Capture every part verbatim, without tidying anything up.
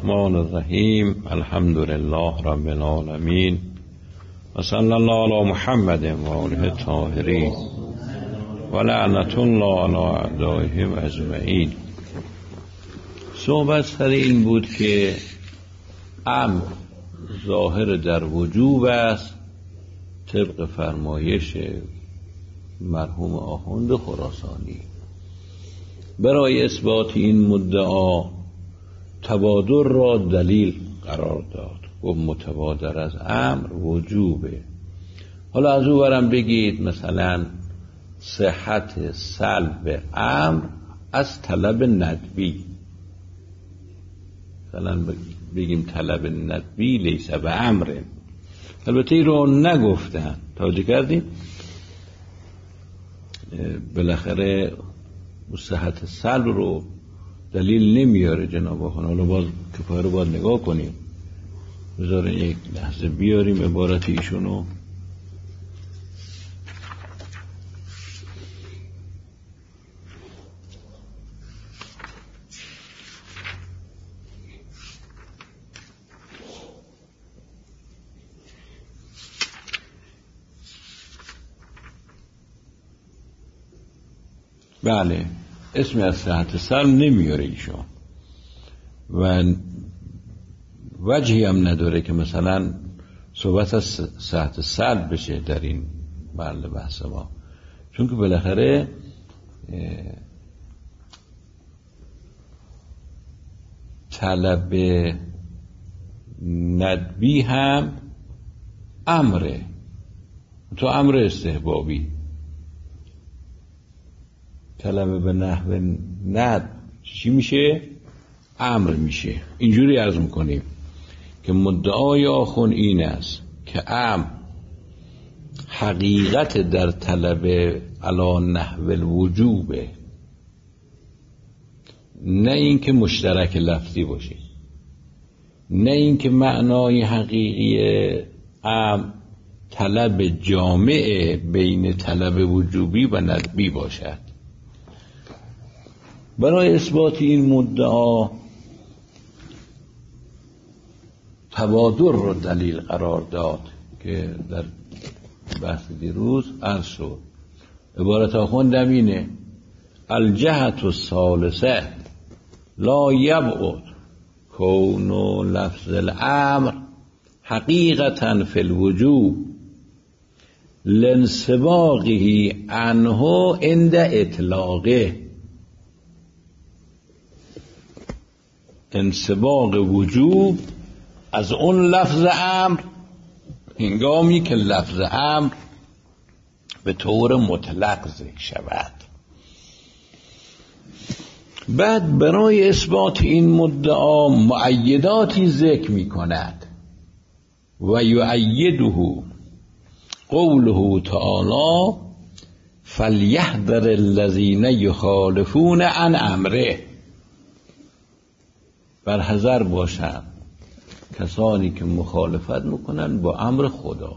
الرحمن الرحیم. الحمد لله رب العالمین و صلی الله علی محمد و آله الطاهرین و لعنت الله علی اعدائهم اجمعین. صحبت سر این بود که امر ظاهر در وجوب است طبق فرمایش مرحوم آخوند خراسانی. برای اثبات این مدعا تبادر را دلیل قرار داد و متبادر از امر وجوبه. حالا از او برم بگید مثلا صحت سلب امر از طلب ندبی، مثلا بگیم طلب ندبی لیس به امر. البته این رو نگفتن، توجه کردیم؟ بالاخره صحت سلب رو دلیل نمیاره جناب آخوند. حالا باز کفایه رو باید نگاه کنیم. بذارین یک لحظه بیاریم عبارت ایشونو. بله، اسمی از صحت سلب نمیاره ایشون و وجهی هم نداره که مثلا صحبت از صحت سلب بشه در این محل بحث ما، چون که بالاخره طلب ندبی هم امره، تو امر استحبابی. طلب به نحو ند چی میشه؟ امر میشه. اینجوری عرض میکنیم که مدعای آخوند این است که امر حقیقت در طلب علی نحو الوجوبه، نه اینکه مشترک لفظی باشه، نه اینکه معنای حقیقی امر طلب جامع بین طلب وجوبی و ندبی باشد. برای اثبات این مدعا تبادر رو دلیل قرار داد که در بحث دیروز عرض شد. عبارت آخوند اینه: الجهت الثالثه لا یبعد کون لفظ الامر حقیقتا فی الوجوب لانسباقه عنه عند اطلاقه. انسباق وجوب از اون لفظ امر هنگامی که لفظ امر به طور مطلق ذکر شود. بعد برای اثبات این مدعا مؤیداتی ذکر می کند و یؤیده قوله تعالی فلیحذر الذین یخالفون عن امره. بر حذر باشن کسانی که مخالفت میکنن با امر خدا.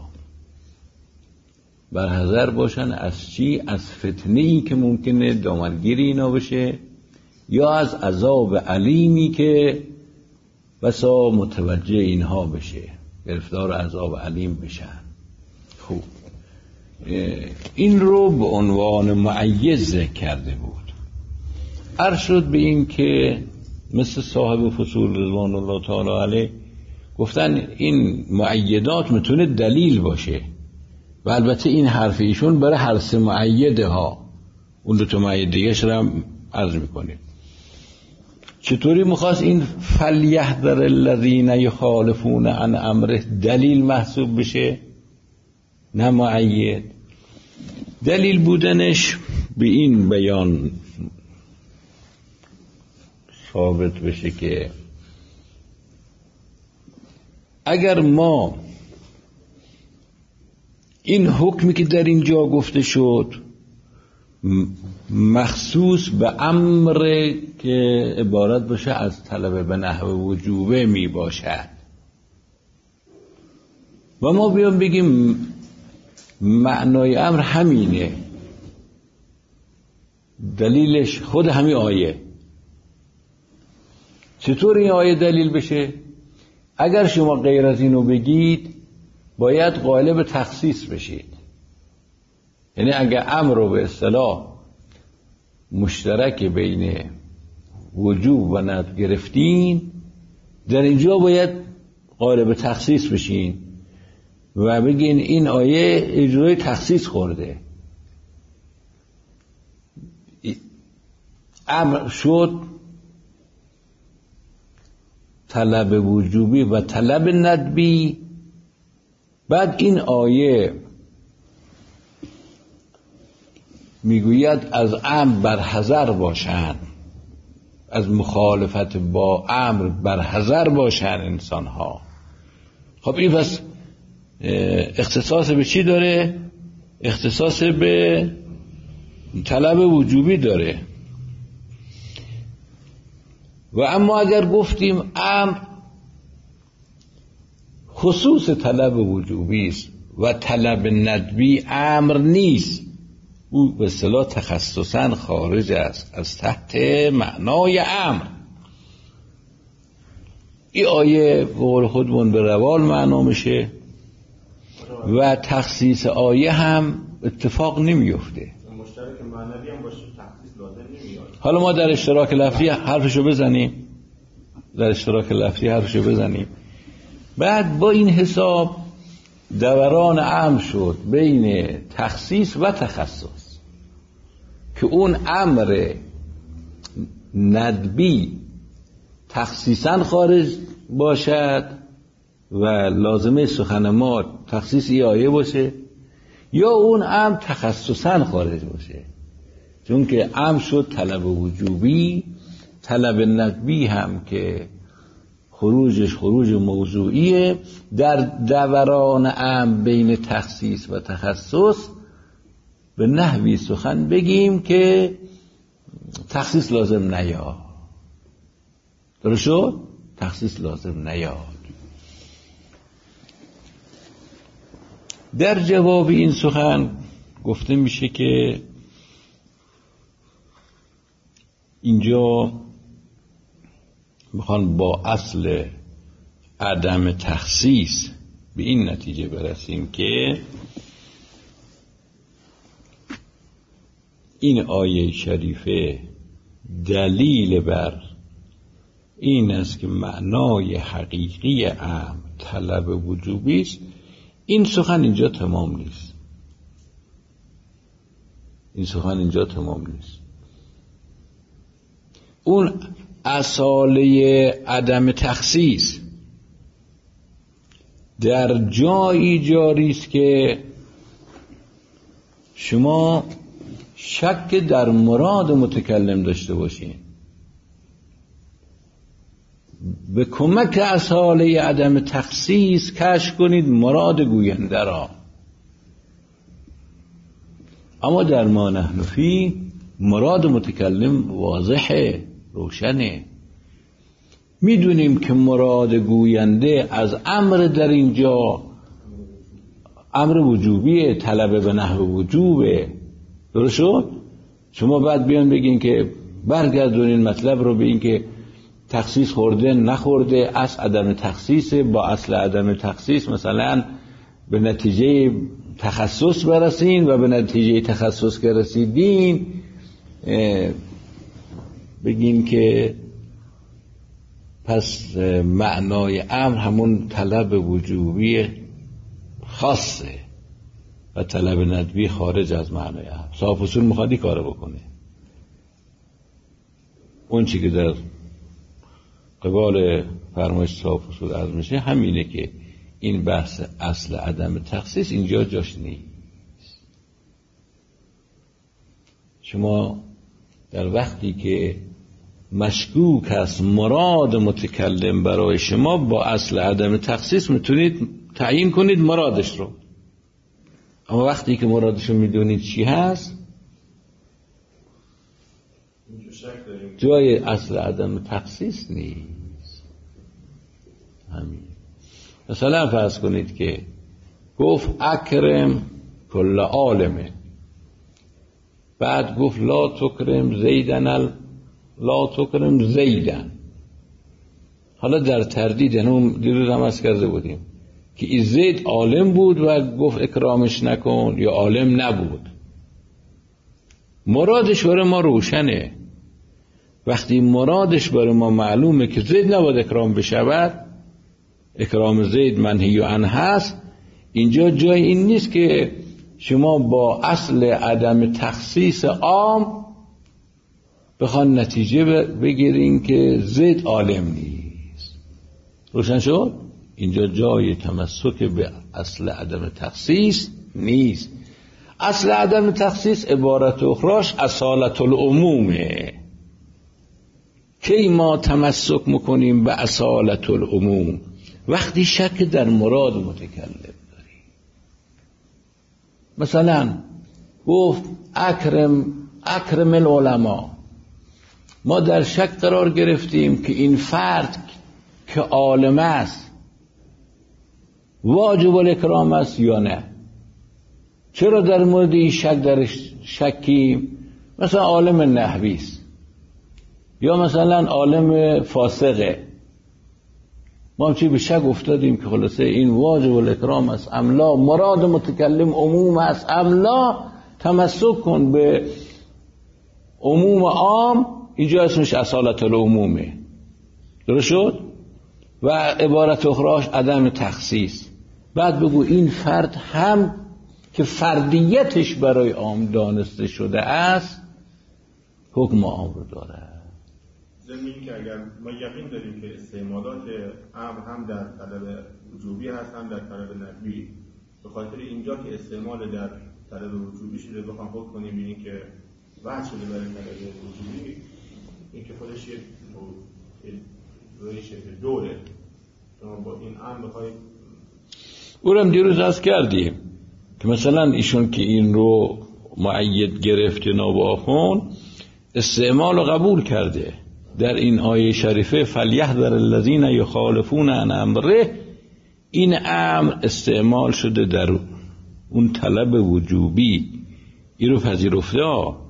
بر حذر باشن از چی؟ از فتنه‌ای که ممکنه دامنگیر اینا بشه یا از عذاب علیمی که بسا متوجه اینها بشه، گرفتار عذاب علیم بشن. خوب، این رو به عنوان مؤید ذکر کرده بود. عرض شد به این که مثل صاحب فصول رضوان الله تعالی علیه گفتن این مؤیدات میتونه دلیل باشه و البته این حرف ایشون برای هر سه مؤیده ها، اون دو تا مؤید دیگه‌اش رو هم عرض میکنیم. چطوری میخواست این فلیحذر الذین یخالفون عن امره دلیل محسوب بشه نه مؤید؟ دلیل بودنش به این بیان ثابت بشه که اگر ما این حکمی که در اینجا گفته شد مخصوص به امر که عبارت باشه از طلب به نحو وجوبه می باشد و ما بیام بگیم معنای امر همینه، دلیلش خود همین آیه، چطور این آیه دلیل بشه؟ اگر شما غیر از اینو بگید باید قالب تخصیص بشید. یعنی اگر امر رو به اصطلاح مشترک بین وجوب و ندب گرفتین، در اینجا باید قالب تخصیص بشین و بگین این آیه اجرای تخصیص خورده. امر شد طلب وجوبی و طلب ندبی، بعد این آیه میگوید از امر برحذر باشند، از مخالفت با امر برحذر باشند انسان ها. خب این پس اختصاص به چی داره؟ اختصاص به طلب وجوبی داره. و اما اگر گفتیم امر خصوص طلب وجوبی است و طلب ندبی امر نیست، او به اصطلاح تخصصاً خارج است از تحت معنای امر. این آیه به قول خودمون به روال معنا میشه و تخصیص آیه هم اتفاق نمیفته. مشترک معنوی هم باشه تخصیص لازم نمیاد. حالا ما در اشتراک لفظی حرفشو بزنیم، در اشتراک لفظی حرفشو بزنیم. بعد با این حساب دوران امر شد بین تخصیص و تخصص که اون امر ندبی تخصیصاً خارج باشد و لازمه سخن ما تخصیص ای آیه باشه، یا اون امر تخصصاً خارج باشه. چون که امر شد طلب وجوبی، طلب ندبی هم که خروجش خروج موضوعیه. در دوران امر بین تخصیص و تخصص به نحوی سخن بگیم که تخصیص لازم نیاد. درست شد؟ تخصیص لازم نیاد. در جواب این سخن گفته میشه که اینجا میخوان با اصل عدم تخصیص به این نتیجه برسیم که این آیه شریفه دلیل بر این است که معنای حقیقی امر طلب وجوبی است. این سخن اینجا تمام نیست. این سخن اینجا تمام نیست. اون اصاله عدم تخصیص در جایی جاری است که شما شک در مراد متکلم داشته باشین. به کمک اصاله عدم تخصیص کشف کنید مراد گوینده را. اما در ما نحن فی مراد متکلم واضحه، روشنه. میدونیم که مراد گوینده از امر در اینجا امر وجوبیه، طلب به نحو وجوبه. درست شد؟ شما بعد بیان بگین که برگردونین مطلب رو به این که تخصیص خورده نخورده، اصل عدم تخصیص با اصل عدم تخصیص مثلا به نتیجه تخصص برسین و به نتیجه تخصص که رسیدین بگین که پس معنای امر همون طلب وجوبی خاصه و طلب ندبی خارج از معنای امر. صاحب اصول میخواد این کارو بکنه. اون چی که در قبال فرمایش صاحب اصول عرض میشه همینه که این بحث اصل عدم تخصیص اینجا جاش نیست. شما در وقتی که مشکوک است مراد متکلم برای شما، با اصل عدم تخصیص میتونید تعیین کنید مرادش رو. اما وقتی که مرادش رو میدونید چی هست، جای اصل عدم تخصیص نیست. همین. مثلا فرض کنید که گفت اکرم کل عالمه، بعد گفت لا تکرم زیدن ال لا تکرم زیدن. حالا در تردید، یعنی دیروز هم از کرده بودیم که این زید عالم بود و گفت اکرامش نکن یا عالم نبود. مرادش برای ما روشنه. وقتی مرادش برای ما معلومه که زید نباید اکرام بشود، اکرام زید منهی عنه هست، اینجا جای این نیست که شما با اصل عدم تخصیص عام بخوان نتیجه بگیرین که زید عالم نیست. روشن شد؟ اینجا جای تمسک به اصل عدم تخصیص نیست. اصل عدم تخصیص عبارت اخراش اصالت العمومه. کی ما تمسک میکنیم به اصالت العموم؟ وقتی شک در مراد متکلم داریم. مثلا گفت اکرم اکرم العلماء، ما در شک قرار گرفتیم که این فرد که عالم است واجب الاکرام است یا نه. چرا در مورد این شک درش شکیم؟ مثلا عالم نحوی است یا مثلا عالم فاسقه، ما هم چی به شک افتادیم که خلاصه این واجب الاکرام است املا، مراد متکلم عموم است املا، تمسک کن به عموم عام. اینجا اسمش اصالت العمومه. درست شد؟ و عبارت اخراش عدم تخصیص. بعد بگو این فرد هم که فردیتش برای عام دانسته شده است حکم عام رو داره. ضمن که اگر ما یقین داریم که استعمالات امر هم در طلب وجوبی هست هم در طلب ندبی، به خاطر اینجا که استعمال در طلب وجوبی شده بخوام حکم کنیم ببینیم که وجه شده برای طلب وجوبی، این که خودش یه روی شبه دوره. شما با این امر بخواید اونم دیروز از کردیم که مثلا ایشون که این رو مؤید گرفت جناب آخوند استعمال رو قبول کرده در این آیه شریفه فلیحذر الذین یخالفون عن امره. این امر استعمال شده در اون طلب وجوبی، این رو پذیرفته ها.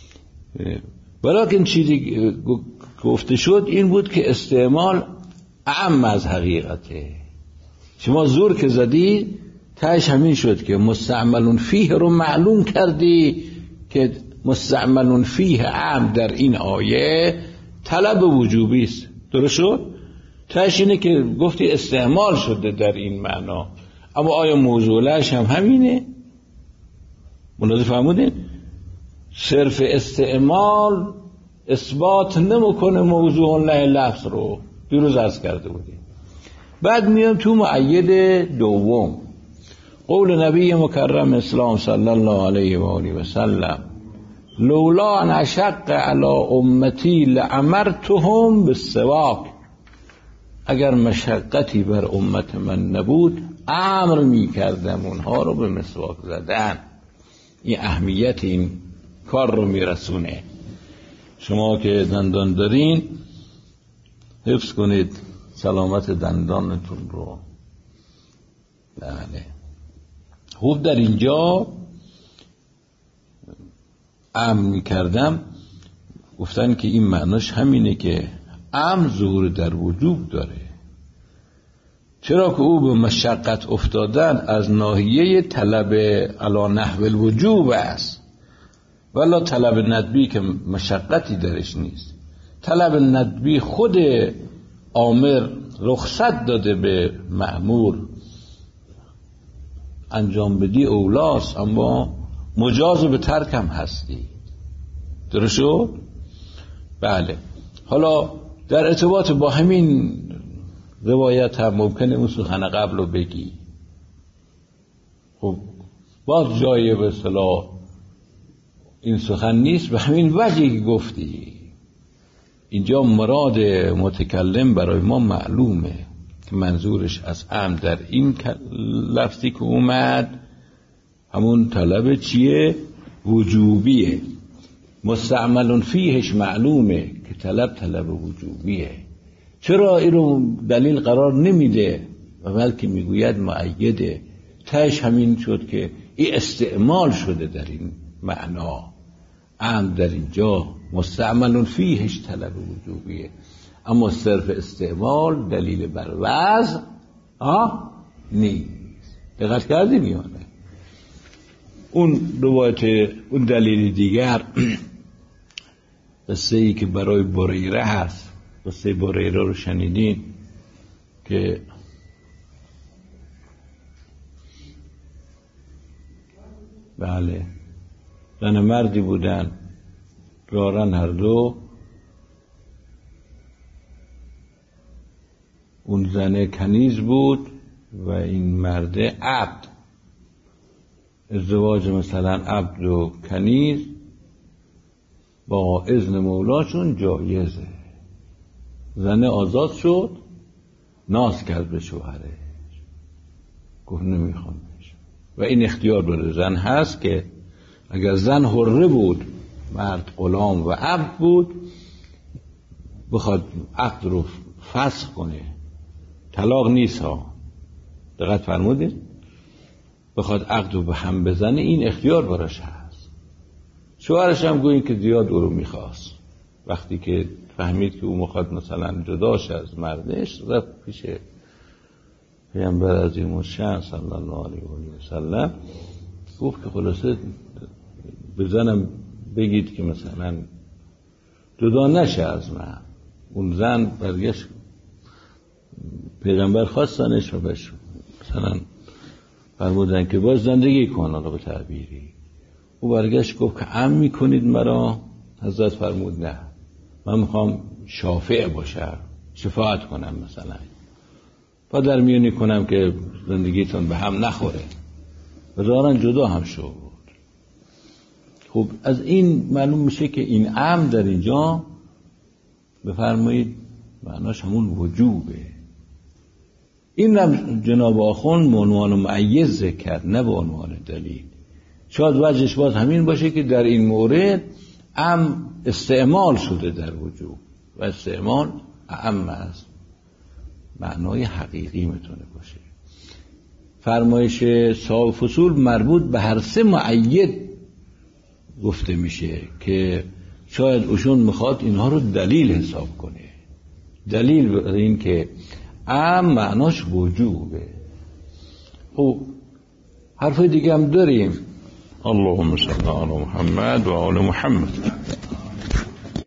ولیکن چیزی گفته شد این بود که استعمال اعم از حقیقته. شما زور که زدی تاش همین شد که مستعملون فیه رو معلوم کردی که مستعملون فیه اعم در این آیه طلب وجوبی است. درست شد؟ تاش اینه که گفتی استعمال شده در این معنا، اما آیا موضوعش هم همینه؟ ملاحظه فرمودین؟ صرف استعمال اثبات نمیکنه موضوع نه لفظ رو، دیروز عرض کرده بودیم. بعد میام تو مؤید دوم، قول نبی مکرم اسلام صلی الله علیه و آله و سلم لولا ان اشق علی امتی لامرتهم بالسواک. اگر مشقتی بر امت من نبود امر میکردم اونها رو به مسواک زدن. این اهمیت این کار رو میرسونه. شما که دندان دارین حفظ کنید سلامت دندانتون رو. بله خوب در اینجا امر میکردم گفتن که این معناش همینه که امر ظهور در وجوب داره، چرا که او به مشقت افتادن از ناحیه طلب علی نحو الوجوب است، ولا طلب ندبی که مشقتی درش نیست. طلب ندبی خود آمر رخصت داده به مأمور انجام بدی اولاست، اما مجاز به ترک هم هستی. درست شد؟ بله. حالا در ارتباط با همین روایت هم ممکنه اون سخن قبل رو بگی. خب باز جای به اصطلاح این سخن نیست، به همین وجهی گفتی. اینجا مراد متکلم برای ما معلومه که منظورش از امر در این لفظی که اومد همون طلب چیه؟ وجوبیه. مستعملون فیهش معلومه که طلب طلب وجوبیه. چرا این رو دلیل قرار نمیده و بلکه میگوید مؤیده؟ تاش همین شد که این استعمال شده در این معنا. امر در اینجا مستعملون فیهش طلب وجوبیه. اما صرف استعمال دلیل بر وضع آه نیست. دقت کردی میانه اون روایت اون دلیل دیگر قصه ای که برای بریره هست، قصه بریره رو شنیدین که بله زن مردی بودن رارن هر دو، اون زنه کنیز بود و این مرده عبد. ازدواج مثلا عبد و کنیز با اذن مولاشون جایزه. زنه آزاد شد، ناز کرد به شوهرش، گفت نمیخوام بشه. و این اختیار داره زن هست که اگر زن حره بود، مرد غلام و عبد بود، بخواد عقد رو فسخ کنه، طلاق نیست ها، دقت فرمودید، بخواد عقد رو به هم بزنه، این اختیار براش هست. شوهرش هم گویی که زیاد او رو میخواست، وقتی که فهمید که او میخواد مثلا جداش از مردش، رفت پیش پیامبر عظیم الشأن صلی الله علیه و سلم، گفت که خلاصه بزنم بگید که مثلا جدا نشه از من. اون زن برگشت، پیغمبر خواستنش و بهش مثلا فرمودن که باز زندگی کن، آقا به تعبیری. او برگشت گفت که ام میکنید مرا؟ حضرت فرمود نه، من میخوام شافع باشم، شفاعت کنم مثلا، و در میونی کنم که زندگیتون به هم نخوره. و دارن جدا هم شو بود. خب از این معلوم میشه که این ام در اینجا بفرمایید معناش همون وجوبه. این هم جناب آخوند به عنوان معید ذکر کرد، نه به عنوان دلیل. شاید وجهش باز همین باشه که در این مورد ام استعمال شده در وجوب و استعمال اعم است، معنای حقیقی میتونه باشه. فرمایش صاحب فصول مربوط به هر سه معید گفته میشه که شاید اوشون میخواد اینها رو دلیل حساب کنه، دلیل بر این که ام معناش وجوبه. خب حرف دیگه هم داریم. اللهم صل علی محمد و آل محمد.